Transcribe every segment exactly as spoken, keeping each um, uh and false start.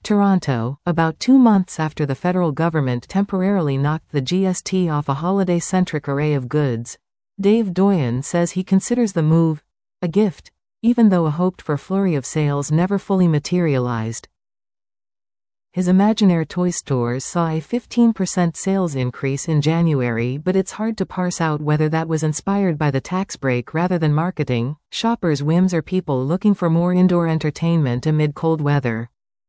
Toronto, about two months after the federal government temporarily knocked the G S T off a holiday-centric array of goods, Dave Doyen says he considers the move a gift, even though a hoped-for flurry of sales never fully materialized. His Imaginaire toy stores saw a fifteen percent sales increase in January, but it's hard to parse out whether that was inspired by the tax break rather than marketing, shoppers' whims, or people looking for more indoor entertainment amid cold weather.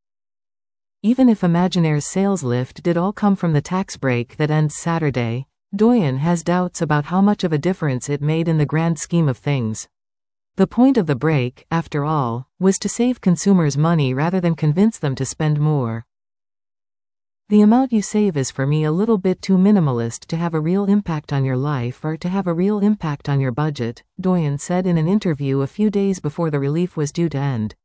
Even if Imaginaire's sales lift did all come from the tax break that ends Saturday, Doyen has doubts about how much of a difference it made in the grand scheme of things. The point of the break, after all, was to save consumers money rather than convince them to spend more. The amount you save is for me a little bit too minimalist to have a real impact on your life or to have a real impact on your budget, Doyen said in an interview a few days before the relief was due to end.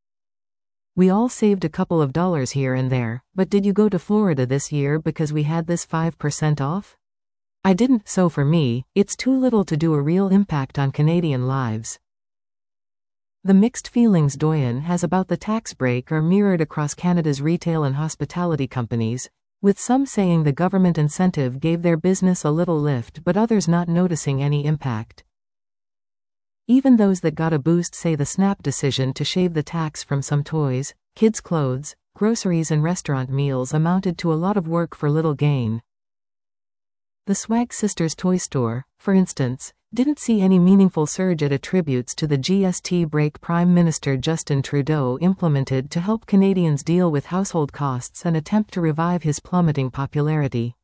We all saved a couple of dollars here and there, but did you go to Florida this year because we had this five percent off? I didn't, so for me, it's too little to do a real impact on Canadian lives. The mixed feelings Doyen has about the tax break are mirrored across Canada's retail and hospitality companies, with some saying the government incentive gave their business a little lift but others not noticing any impact. Even those that got a boost say the snap decision to shave the tax from some toys, kids' clothes, groceries and restaurant meals amounted to a lot of work for little gain. The Swag Sisters toy store, for instance, didn't see any meaningful surge it attributes to the G S T break Prime Minister Justin Trudeau implemented to help Canadians deal with household costs and attempt to revive his plummeting popularity.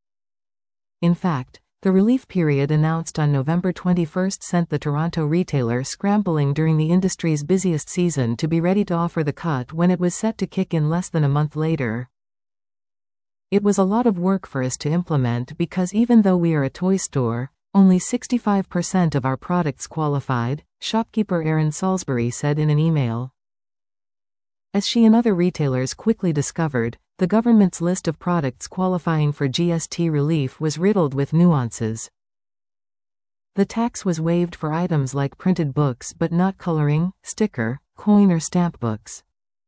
In fact, the relief period announced on November twenty-first sent the Toronto retailer scrambling during the industry's busiest season to be ready to offer the cut when it was set to kick in less than a month later. It was a lot of work for us to implement because even though we are a toy store, only sixty-five percent of our products qualified, shopkeeper Erin Salisbury said in an email. As she and other retailers quickly discovered, the government's list of products qualifying for G S T relief was riddled with nuances. The tax was waived for items like printed books but not coloring, sticker, coin or stamp books.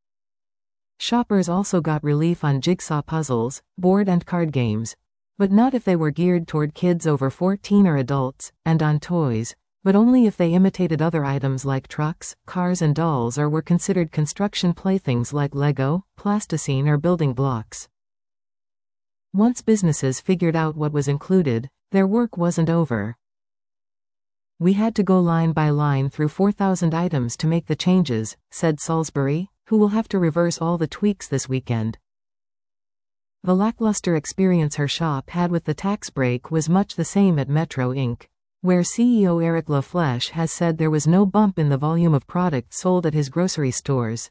Shoppers also got relief on jigsaw puzzles, board and card games, but not if they were geared toward kids over fourteen or adults, and on toys, but only if they imitated other items like trucks, cars and dolls or were considered construction playthings like Lego, plasticine or building blocks. Once businesses figured out what was included, their work wasn't over. We had to go line by line through four thousand items to make the changes, said Salisbury, who will have to reverse all the tweaks this weekend. The lackluster experience her shop had with the tax break was much the same at Metro Incorporated, where C E O Eric LaFlèche has said there was no bump in the volume of products sold at his grocery stores.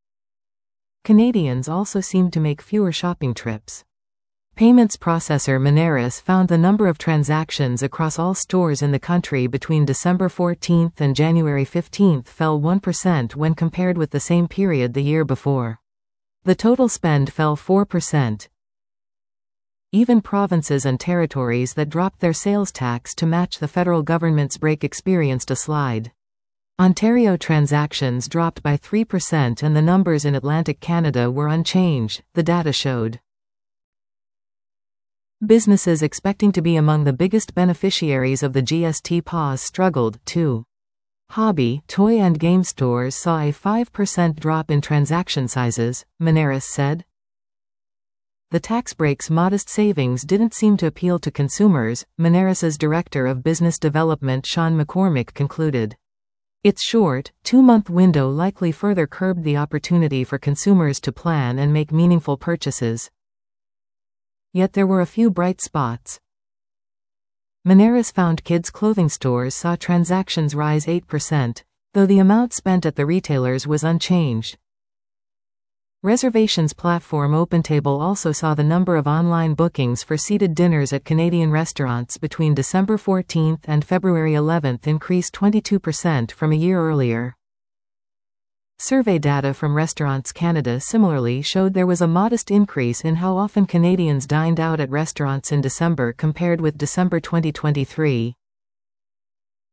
Canadians also seemed to make fewer shopping trips. Payments processor Moneris found the number of transactions across all stores in the country between December fourteenth and January fifteenth fell one percent when compared with the same period the year before. The total spend fell four percent. Even provinces and territories that dropped their sales tax to match the federal government's break experienced a slide. Ontario transactions dropped by three percent and the numbers in Atlantic Canada were unchanged, the data showed. Businesses expecting to be among the biggest beneficiaries of the G S T pause struggled, too. Hobby, toy and game stores saw a five percent drop in transaction sizes, Moneris said. The tax break's modest savings didn't seem to appeal to consumers, Moneris's director of business development Sean McCormick concluded. Its short, two-month window likely further curbed the opportunity for consumers to plan and make meaningful purchases. Yet there were a few bright spots. Moneris found kids' clothing stores saw transactions rise eight percent, though the amount spent at the retailers was unchanged. Reservations platform OpenTable also saw the number of online bookings for seated dinners at Canadian restaurants between December fourteenth and February eleventh increase twenty-two percent from a year earlier. Survey data from Restaurants Canada similarly showed there was a modest increase in how often Canadians dined out at restaurants in December compared with December twenty twenty-three.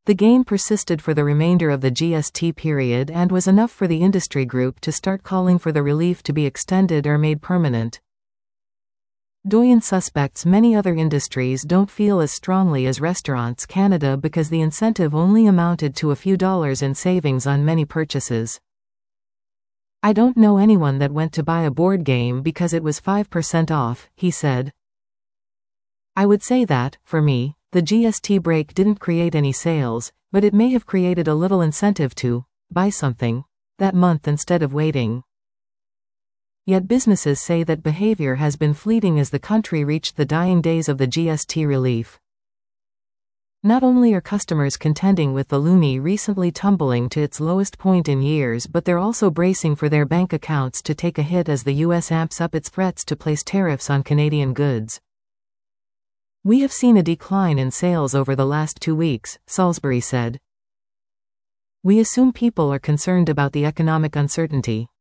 The gain persisted for the remainder of the G S T period and was enough for the industry group to start calling for the relief to be extended or made permanent. Doyen suspects many other industries don't feel as strongly as Restaurants Canada because the incentive only amounted to a few dollars in savings on many purchases. "I don't know anyone that went to buy a board game because it was five percent off," he said. "I would say that, for me, the G S T break didn't create any sales, but it may have created a little incentive to buy something that month instead of waiting." Yet businesses say that behavior has been fleeting as the country reached the dying days of the G S T relief. Not only are customers contending with the loonie recently tumbling to its lowest point in years, but they're also bracing for their bank accounts to take a hit as the U S amps up its threats to place tariffs on Canadian goods. "We have seen a decline in sales over the last two weeks, Salisbury said. "We assume people are concerned about the economic uncertainty.